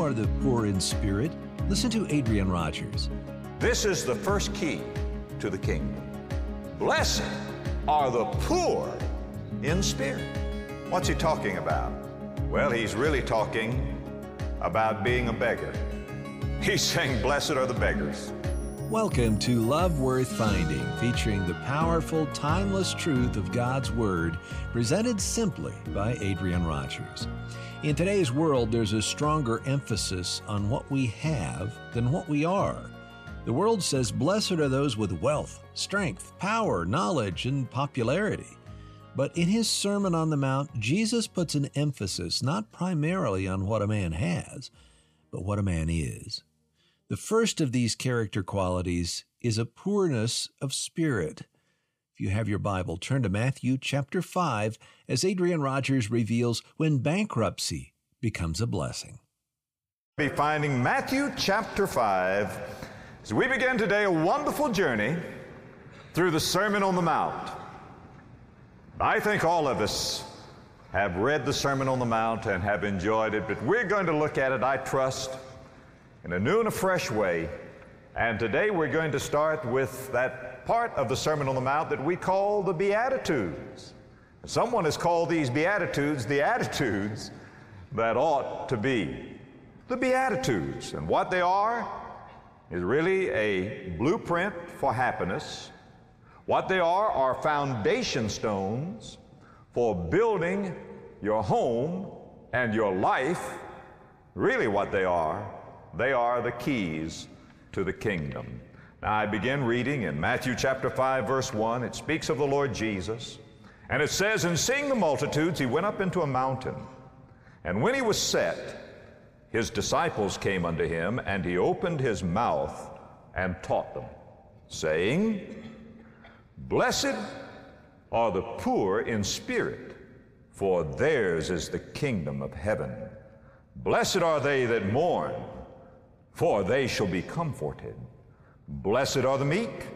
are the poor in spirit. Listen to Adrian Rogers. This is the first key to the kingdom. Blessed are the poor in spirit. What's he talking about? Well, he's really talking about being a beggar. He's saying, blessed are the beggars. Welcome to Love Worth Finding, featuring the powerful, timeless truth of God's Word, presented simply by Adrian Rogers. In today's world, there's a stronger emphasis on what we have than what we are. The world says, blessed are those with wealth, strength, power, knowledge, and popularity. But in his Sermon on the Mount, Jesus puts an emphasis not primarily on what a man has, but what a man is. The first of these character qualities is a poorness of spirit. If you have your Bible, turn to Matthew chapter 5 as Adrian Rogers reveals when bankruptcy becomes a blessing. We'll be finding Matthew chapter 5 as we begin today a wonderful journey through the Sermon on the Mount. I think all of us have read the Sermon on the Mount and have enjoyed it, but we're going to look at it, I trust, in a new and a fresh way. And today we're going to start with that part of the Sermon on the Mount that we call the Beatitudes. Someone has called these Beatitudes the attitudes that ought to be. The Beatitudes, and what they are is really a blueprint for happiness. What they are foundation stones for building your home and your life. Really what they are the keys to the kingdom. Now I begin reading in Matthew chapter 5 verse 1. It speaks of the Lord Jesus. And it says, and seeing the multitudes, he went up into a mountain. And when he was set, his disciples came unto him, and he opened his mouth and taught them, saying, blessed are the poor in spirit, for theirs is the kingdom of heaven. Blessed are they that mourn, for they shall be comforted. Blessed are the meek,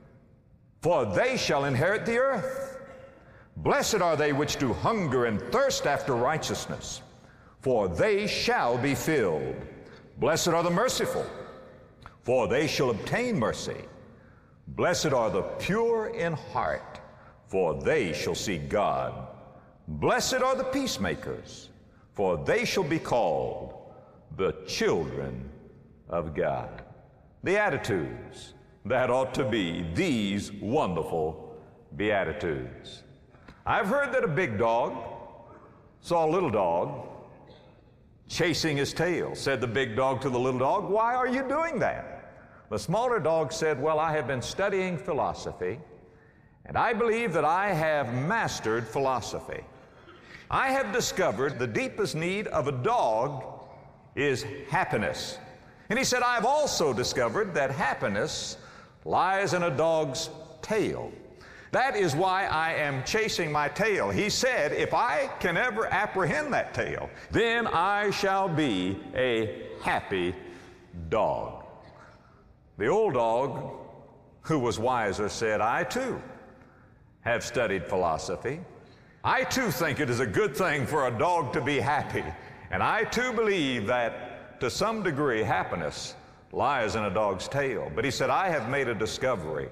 for they shall inherit the earth. Blessed are they which do hunger and thirst after righteousness, for they shall be filled. Blessed are the merciful, for they shall obtain mercy. Blessed are the pure in heart, for they shall see God. Blessed are the peacemakers, for they shall be called the children of God. The attitudes that ought to be these wonderful Beatitudes. I've heard that a big dog saw a little dog chasing his tail. Said the big dog to the little dog, why are you doing that? The smaller dog said, well, I have been studying philosophy, and I believe that I have mastered philosophy. I have discovered the deepest need of a dog is happiness. And he said, I've also discovered that happiness lies in a dog's tail. That is why I am chasing my tail. He said, if I can ever apprehend that tail, then I shall be a happy dog. The old dog, who was wiser, said, I too have studied philosophy. I too think it is a good thing for a dog to be happy. And I too believe that to some degree happiness lies in a dog's tail. But he said, I have made a discovery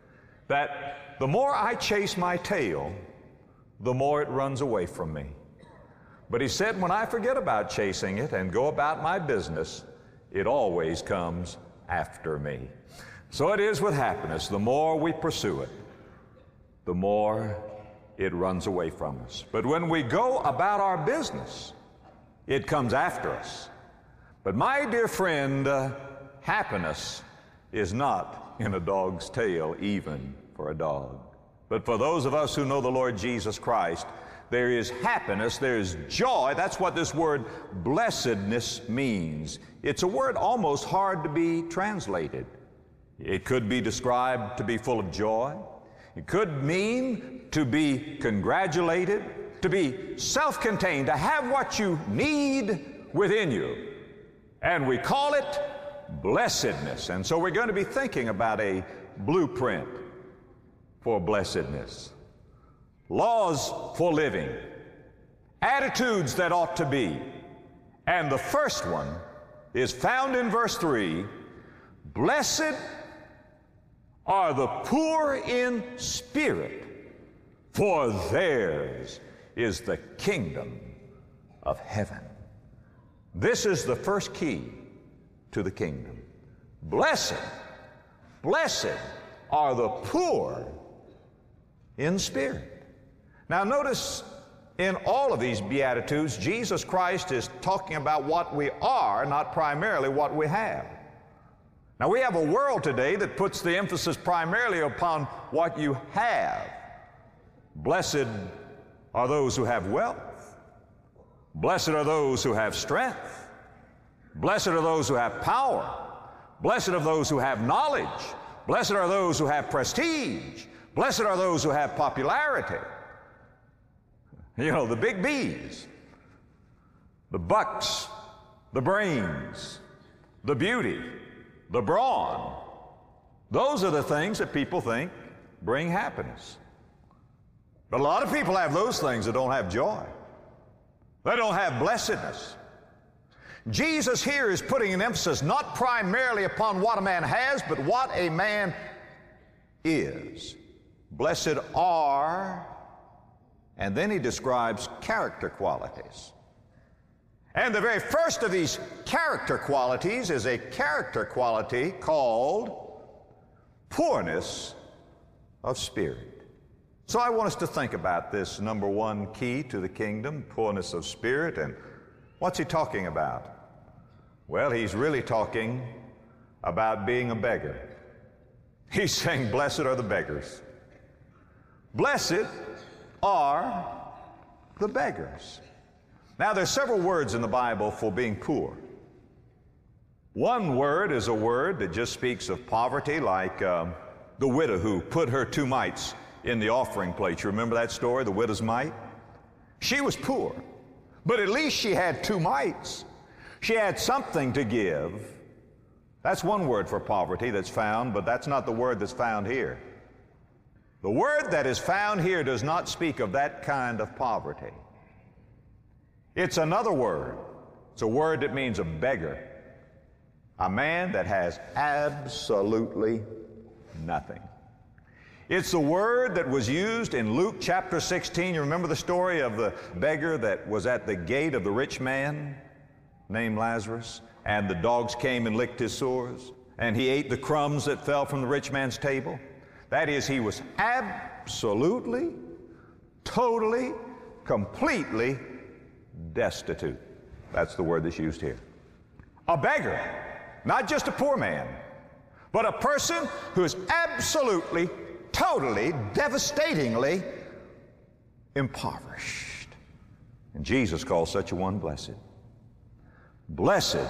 that the more I chase my tail, the more it runs away from me. But he said, when I forget about chasing it and go about my business, it always comes after me. So it is with happiness. The more we pursue it, the more it runs away from us. But when we go about our business, it comes after us. But my dear friend, happiness is not in a dog's tail, even for a dog. But for those of us who know the Lord Jesus Christ, there is happiness, there is joy. That's what this word blessedness means. It's a word almost hard to be translated. It could be described to be full of joy. It could mean to be congratulated, to be self-contained, to have what you need within you. And we call it blessedness. And so we're going to be thinking about a blueprint for blessedness. Laws for living, attitudes that ought to be. And the first one is found in verse 3. Blessed are the poor in spirit, for theirs is the kingdom of heaven. This is the first key to the kingdom. Blessed are the poor in spirit. Now notice in all of these Beatitudes, Jesus Christ is talking about what we are, not primarily what we have. Now we have a world today that puts the emphasis primarily upon what you have. Blessed are those who have wealth. Blessed are those who have strength. Blessed are those who have power. Blessed are those who have knowledge. Blessed are those who have prestige. Blessed are those who have popularity. You know, the big B's, the bucks, the brains, the beauty, the brawn. Those are the things that people think bring happiness. But a lot of people have those things that don't have joy. They don't have blessedness. Jesus here is putting an emphasis not primarily upon what a man has, but what a man is. Blessed are, and then he describes character qualities. And the very first of these character qualities is a character quality called poorness of spirit. So I want us to think about this number one key to the kingdom, poorness of spirit. And what's he talking about? Well, he's really talking about being a beggar. He's saying, blessed are the beggars. Blessed are the beggars. Now, there's several words in the Bible for being poor. One word is a word that just speaks of poverty, like the widow who put her 2 mites in the offering plate. You remember that story, the widow's mite? She was poor, but at least she had 2 mites. She had something to give. That's one word for poverty that's found, but that's not the word that's found here. The word that is found here does not speak of that kind of poverty. It's another word. It's a word that means a beggar, a man that has absolutely nothing. It's the word that was used in Luke chapter 16. You remember the story of the beggar that was at the gate of the rich man named Lazarus, and the dogs came and licked his sores, and he ate the crumbs that fell from the rich man's table? That is, he was absolutely, totally, completely destitute. That's the word that's used here. A beggar, not just a poor man, but a person who is absolutely, totally, devastatingly impoverished. And Jesus calls such a one blessed. Blessed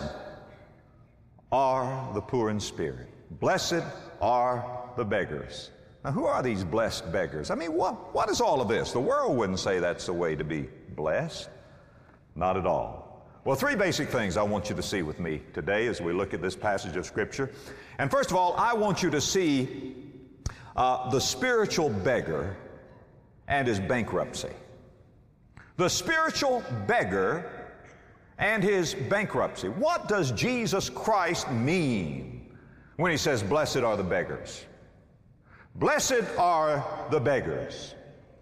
are the poor in spirit. Blessed are the beggars. Now, who are these blessed beggars? I mean, what is all of this? The world wouldn't say that's the way to be blessed. Not at all. Well, 3 basic things I want you to see with me today as we look at this passage of Scripture. And first of all, I want you to see the spiritual beggar and his bankruptcy. The spiritual beggar and his bankruptcy. What does Jesus Christ mean when he says, blessed are the beggars? Blessed are the beggars.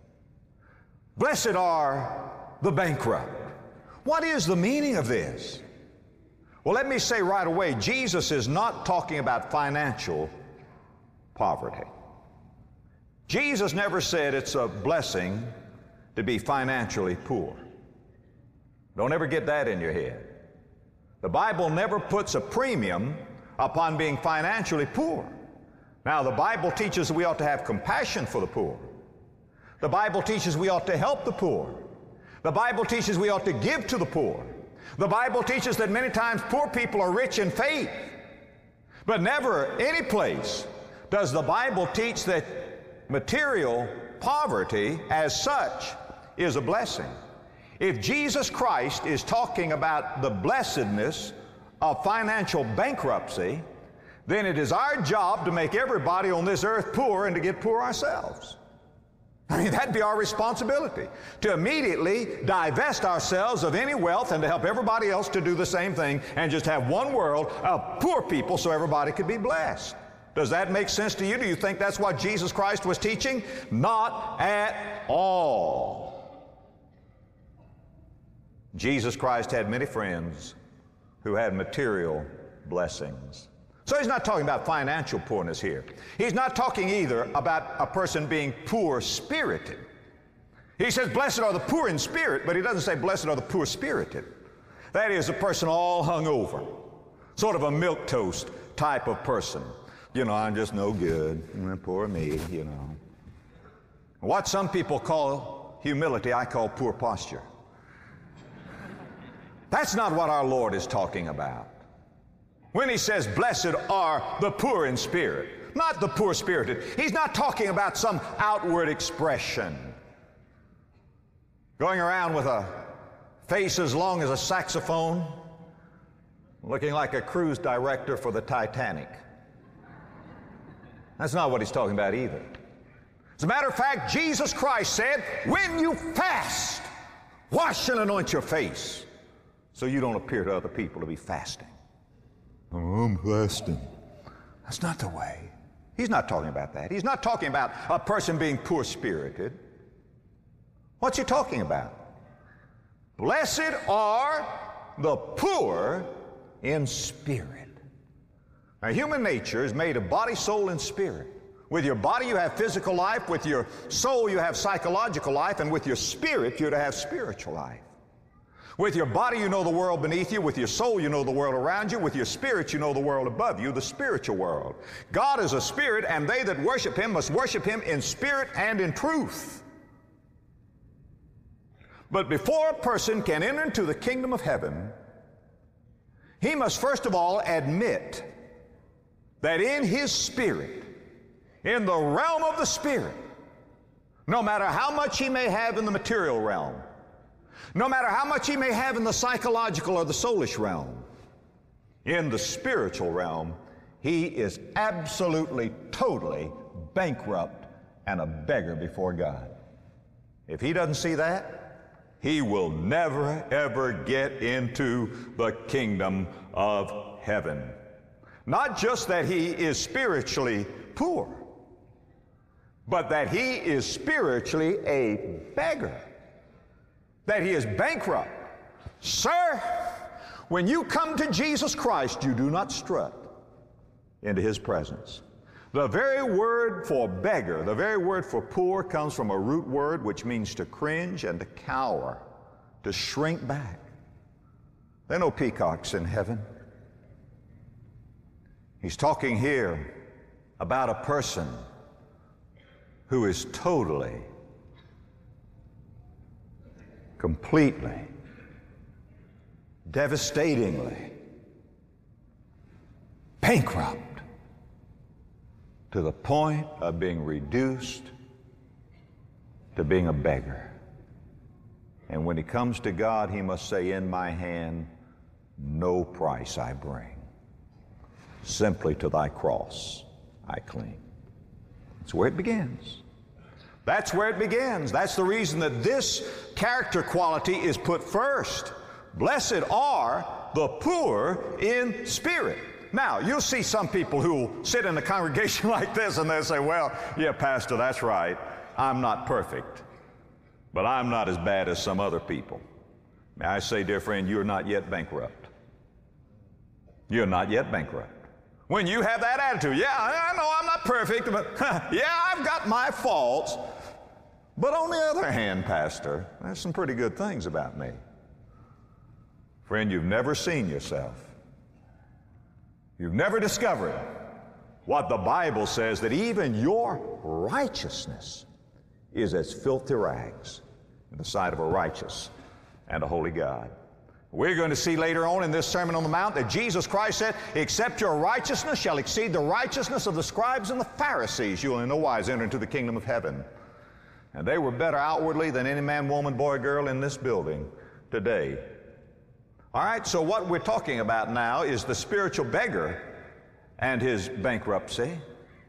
Blessed are the bankrupt. What is the meaning of this? Well, let me say right away, Jesus is not talking about financial poverty. Jesus never said it's a blessing to be financially poor. Don't ever get that in your head. The Bible never puts a premium upon being financially poor. Now, the Bible teaches we ought to have compassion for the poor. The Bible teaches we ought to help the poor. The Bible teaches we ought to give to the poor. The Bible teaches that many times poor people are rich in faith. But never any place does the Bible teach that material poverty as such is a blessing. If Jesus Christ is talking about the blessedness of financial bankruptcy, then it is our job to make everybody on this earth poor and to get poor ourselves. I mean, that'd be our responsibility, to immediately divest ourselves of any wealth and to help everybody else to do the same thing and just have one world of poor people so everybody could be blessed. Does that make sense to you? Do you think that's what Jesus Christ was teaching? Not at all. Jesus Christ had many friends who had material blessings. So he's not talking about financial poorness here. He's not talking either about a person being poor-spirited. He says, blessed are the poor in spirit, but he doesn't say blessed are the poor-spirited. That is a person all hung over, sort of a milquetoast type of person. You know, I'm just no good. Poor me, you know. What some people call humility, I call poor posture. That's not what our Lord is talking about. When he says, blessed are the poor in spirit, not the poor-spirited, he's not talking about some outward expression. Going around with a face as long as a saxophone, looking like a cruise director for the Titanic. That's not what he's talking about either. As a matter of fact, Jesus Christ said, when you fast, wash and anoint your face so you don't appear to other people to be fasting. Oh, I'm fasting. That's not the way. He's not talking about that. He's not talking about a person being poor-spirited. What's he talking about? Blessed are the poor in spirit. Now, human nature is made of body, soul, and spirit. With your body, you have physical life. With your soul, you have psychological life. And with your spirit, you're to have spiritual life. With your body, you know the world beneath you. With your soul, you know the world around you. With your spirit, you know the world above you, the spiritual world. God is a spirit, and they that worship him must worship him in spirit and in truth. But before a person can enter into the kingdom of heaven, he must first of all admit that in his spirit, in the realm of the spirit, no matter how much he may have in the material realm, no matter how much he may have in the psychological or the soulish realm, in the spiritual realm, he is absolutely, totally bankrupt and a beggar before God. If he doesn't see that, he will never, ever get into the kingdom of heaven. Not just that he is spiritually poor, but that he is spiritually a beggar. That he is bankrupt. Sir, when you come to Jesus Christ, you do not strut into his presence. The very word for beggar, the very word for poor, comes from a root word which means to cringe and to cower, to shrink back. There are no peacocks in heaven. He's talking here about a person who is totally, completely, devastatingly bankrupt to the point of being reduced to being a beggar. And when he comes to God, he must say, in my hand, no price I bring. Simply to thy cross I cling. That's where it begins. That's where it begins. That's the reason that this character quality is put first. Blessed are the poor in spirit. Now, you'll see some people who sit in a congregation like this and they'll say, well, yeah, Pastor, that's right. I'm not perfect, but I'm not as bad as some other people. May I say, dear friend, you're not yet bankrupt. You're not yet bankrupt. When you have that attitude, yeah, I know I'm not perfect, but yeah, I've got my faults. But on the other hand, Pastor, there's some pretty good things about me. Friend, you've never seen yourself. You've never discovered what the Bible says, that even your righteousness is as filthy rags in the sight of a righteous and a holy God. We're going to see later on in this Sermon on the Mount that Jesus Christ said, except your righteousness shall exceed the righteousness of the scribes and the Pharisees, you will in no wise enter into the kingdom of heaven. And they were better outwardly than any man, woman, boy, girl in this building today. All right, so what we're talking about now is the spiritual beggar and his bankruptcy.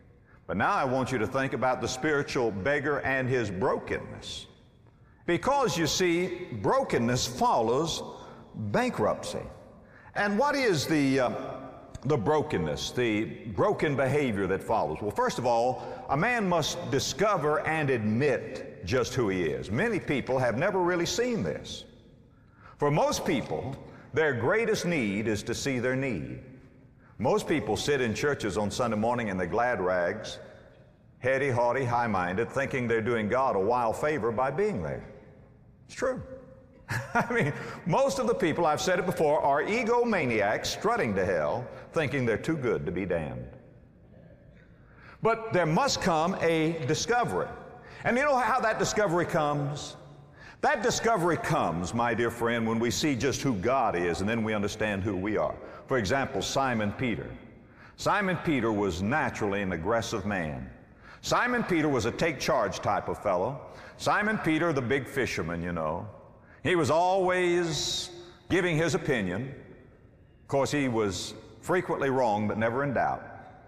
But now I want you to think about the spiritual beggar and his brokenness. Because you see, brokenness follows bankruptcy. And what is the brokenness, the broken behavior that follows? Well, first of all, a man must discover and admit just who he is. Many people have never really seen this. For most people, their greatest need is to see their need. Most people sit in churches on Sunday morning in their glad rags, heady, haughty, high-minded, thinking they're doing God a wild favor by being there. It's true. I mean, most of the people, I've said it before, are egomaniacs strutting to hell, thinking they're too good to be damned. But there must come a discovery. And you know how that discovery comes? That discovery comes, my dear friend, when we see just who God is, and then we understand who we are. For example, Simon Peter. Simon Peter was naturally an aggressive man. Simon Peter was a take-charge type of fellow. Simon Peter, the big fisherman, you know. He was always giving his opinion. Of course, he was frequently wrong, but never in doubt.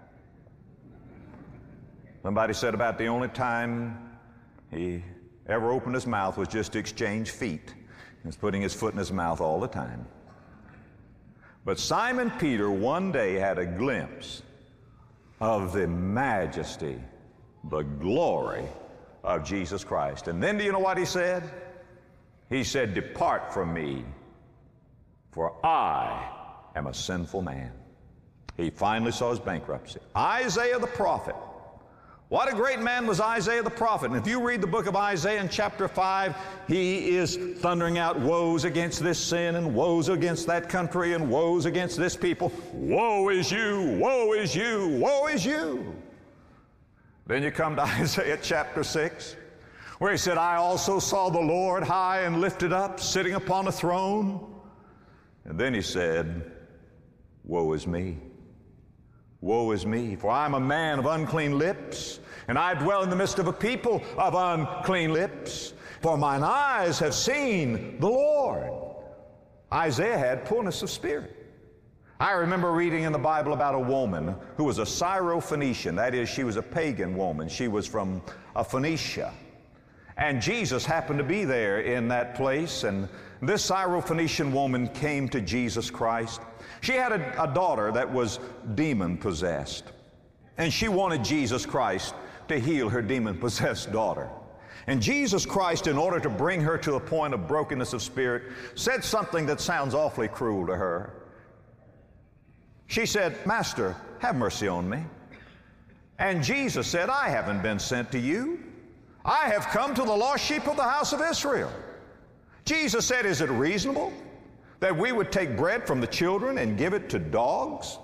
Somebody said about the only time he ever opened his mouth was just to exchange feet. He was putting his foot in his mouth all the time. But Simon Peter one day had a glimpse of the majesty, the glory of Jesus Christ. And then do you know what he said? He said, "Depart from me, for I am a sinful man." He finally saw his bankruptcy. Isaiah the prophet. What a great man was Isaiah the prophet. And if you read the book of Isaiah in chapter 5, he is thundering out woes against this sin and woes against that country and woes against this people. Woe is you, woe is you, woe is you. Then you come to Isaiah chapter 6, where he said, "I also saw the Lord high and lifted up, sitting upon a throne." And then he said, "Woe is me. Woe is me, for I am a man of unclean lips, and I dwell in the midst of a people of unclean lips, for mine eyes have seen the Lord." Isaiah had poorness of spirit. I remember reading in the Bible about a woman who was a Syro-Phoenician. That is, she was a pagan woman. She was from Phoenicia. And Jesus happened to be there in that place, and this Syro-Phoenician woman came to Jesus Christ. She had a daughter that was demon-possessed, and she wanted Jesus Christ to heal her demon-possessed daughter. And Jesus Christ, in order to bring her to a point of brokenness of spirit, said something that sounds awfully cruel to her. She said, "Master, have mercy on me." And Jesus said, "I haven't been sent to you. I have come to the lost sheep of the house of Israel." Jesus said, "Is it reasonable that we would take bread from the children and give it to dogs?"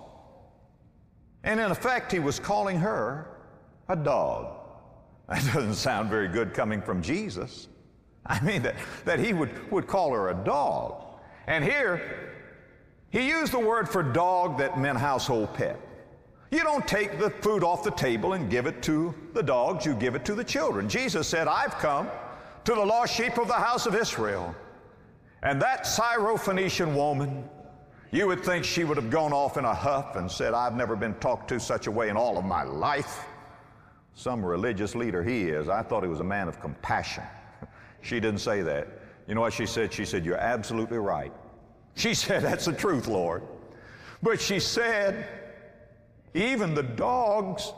And in effect, he was calling her a dog. That doesn't sound very good coming from Jesus. I mean, that he would call her a dog. And here, he used the word for dog that meant household pet. You don't take the food off the table and give it to the dogs, you give it to the children. Jesus said, "I've come to the lost sheep of the house of Israel." And that Syro-Phoenician woman, you would think she would have gone off in a huff and said, "I've never been talked to such a way in all of my life." Some religious leader he is. I thought he was a man of compassion. She didn't say that. You know what she said? She said, "You're absolutely right." She said, "That's the truth, Lord." But she said, "Even the dogs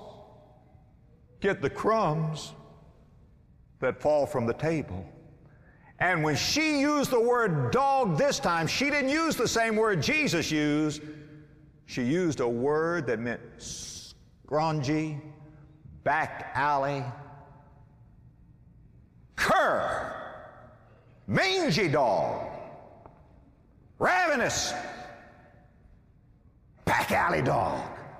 get the crumbs that fall from the table." And when she used the word dog this time, she didn't use the same word Jesus used. She used a word that meant scroungy, back alley, cur, mangy dog, ravenous, back alley dog.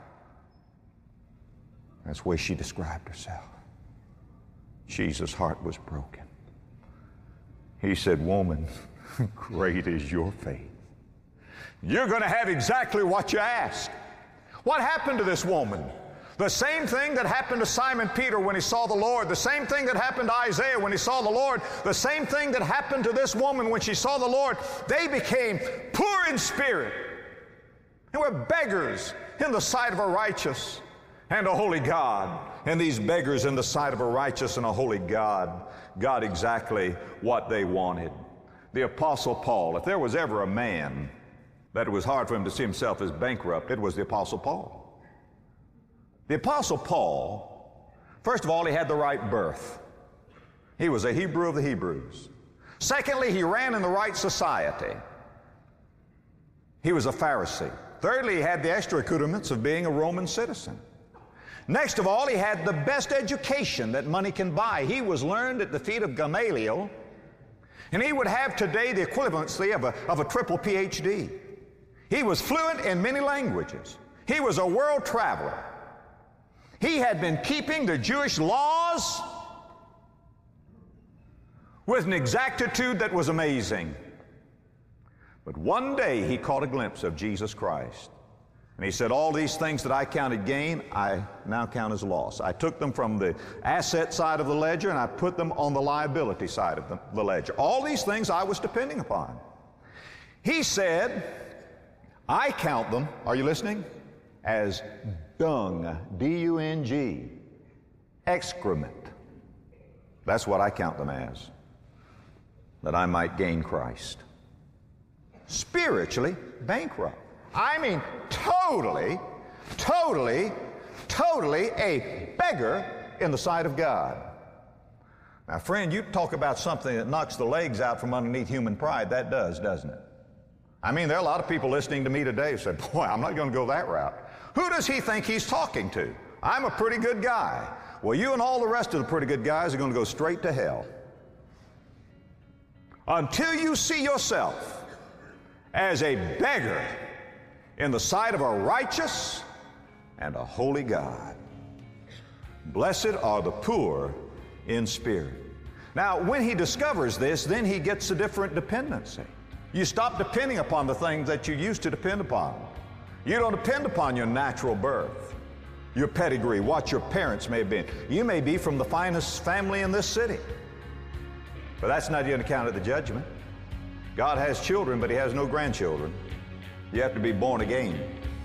That's the way she described herself. Jesus' heart was broken. He said, "Woman, great is your faith. You're going to have exactly what you ask." What happened to this woman? The same thing that happened to Simon Peter when he saw the Lord, the same thing that happened to Isaiah when he saw the Lord, the same thing that happened to this woman when she saw the Lord. They became poor in spirit. They were beggars in the sight of a righteous and a holy God. and these beggars in the sight of a righteous and a holy God got exactly what they wanted. The Apostle Paul, if there was ever a man that it was hard for him to see himself as bankrupt, it was the Apostle Paul. The Apostle Paul, first of all, he had the right birth. He was a Hebrew of the Hebrews. Secondly, he ran in the right society. He was a Pharisee. Thirdly, he had the extra accoutrements of being a Roman citizen. Next of all, he had the best education that money can buy. He was learned at the feet of Gamaliel, and he would have today the equivalency of a triple PhD. He was fluent in many languages. He was a world traveler. He had been keeping the Jewish laws with an exactitude that was amazing. But one day he caught a glimpse of Jesus Christ. And he said, all these things that I counted gain, I now count as loss. I took them from the asset side of the ledger and I put them on the liability side of the ledger. All these things I was depending upon. He said, I count them, are you listening? As dung, D-U-N-G, excrement. That's what I count them as, that I might gain Christ. Spiritually bankrupt. I mean, totally a beggar in the sight of God. Now, friend, you talk about something that knocks the legs out from underneath human pride. That does, doesn't it? I mean, there are a lot of people listening to me today who say, boy, I'm not going to go that route. Who does he think he's talking to? I'm a pretty good guy. Well, you and all the rest of the pretty good guys are going to go straight to hell. Until you see yourself as a beggar in the sight of a righteous and a holy God. Blessed are the poor in spirit. Now, when he discovers this, then he gets a different dependency. You stop depending upon the things that you used to depend upon. You don't depend upon your natural birth, your pedigree, what your parents may have been. You may be from the finest family in this city, but that's not going to count at the judgment. God has children, but he has no grandchildren. You have to be born again.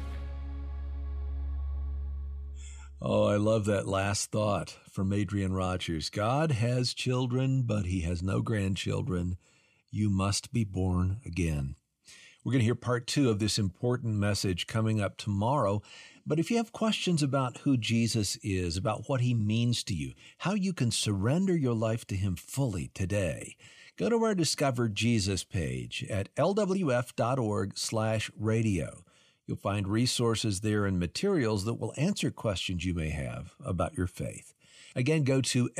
Oh, I love that last thought from Adrian Rogers. God has children, but he has no grandchildren. You must be born again. We're going to hear part 2 of this important message coming up tomorrow. But if you have questions about who Jesus is, about what he means to you, how you can surrender your life to him fully today, go to our Discover Jesus page at lwf.org/radio. You'll find resources there and materials that will answer questions you may have about your faith. Again, go to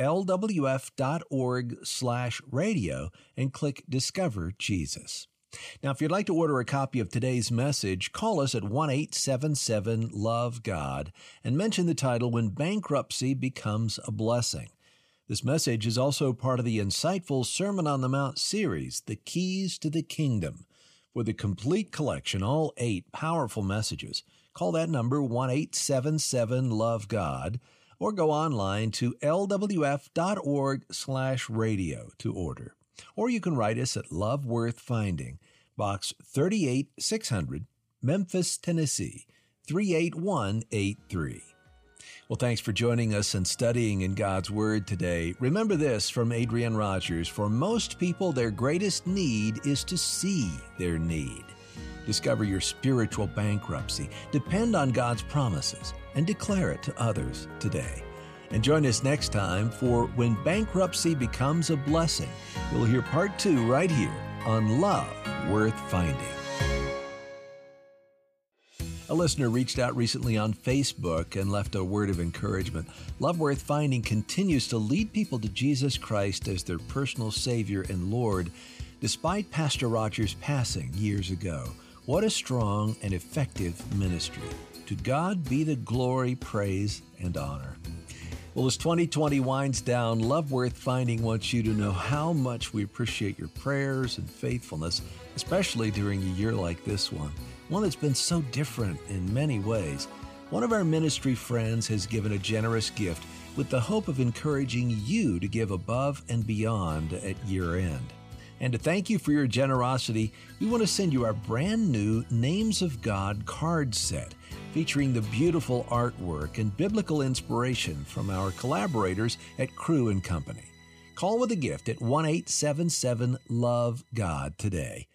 lwf.org/radio and click Discover Jesus. Now, if you'd like to order a copy of today's message, call us at 1-877-LOVE-GOD and mention the title, When Bankruptcy Becomes a Blessing. This message is also part of the insightful Sermon on the Mount series, The Keys to the Kingdom. For the complete collection, all 8 powerful messages, call that number 1-877-LOVE-GOD or go online to lwf.org/radio to order. Or you can write us at Love Worth Finding, Box 38600, Memphis, Tennessee, 38183. Well, thanks for joining us and studying in God's Word today. Remember this from Adrian Rogers: for most people, their greatest need is to see their need. Discover your spiritual bankruptcy. Depend on God's promises and declare it to others today. And join us next time for When Bankruptcy Becomes a Blessing. You'll hear part 2 right here on Love Worth Finding. A listener reached out recently on Facebook and left a word of encouragement. Love Worth Finding continues to lead people to Jesus Christ as their personal Savior and Lord, despite Pastor Rogers' passing years ago. What a strong and effective ministry. To God be the glory, praise, and honor. Well, as 2020 winds down, Love Worth Finding wants you to know how much we appreciate your prayers and faithfulness, especially during a year like this one that's been so different in many ways. One of our ministry friends has given a generous gift with the hope of encouraging you to give above and beyond at year end. And to thank you for your generosity, we want to send you our brand new Names of God card set. featuring the beautiful artwork and biblical inspiration from our collaborators at Crew & Company. Call with a gift at 1-877-LOVE-GOD today.